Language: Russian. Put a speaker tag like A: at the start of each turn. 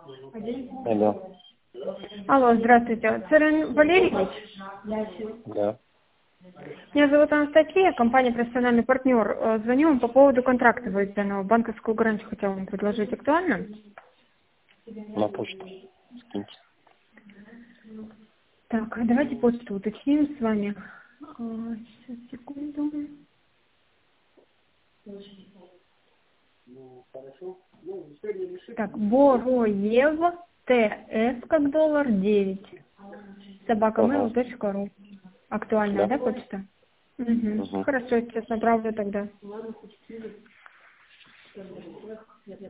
A: Алло.
B: Алло, здравствуйте. Царин Валерьевич?
A: Да.
B: Меня зовут Анастасия, компания «Профессиональный партнер». Звоню вам по поводу контракта введенного. Банковскую гарантию хотела вам предложить. Актуально?
A: На почту. Скиньте.
B: Так, давайте почту уточним с вами. Сейчас, секунду. Так, Бороев, ТС как доллар 9. @mail.ru. Актуальная, да, почта? Угу. Хорошо, сейчас направлю тогда.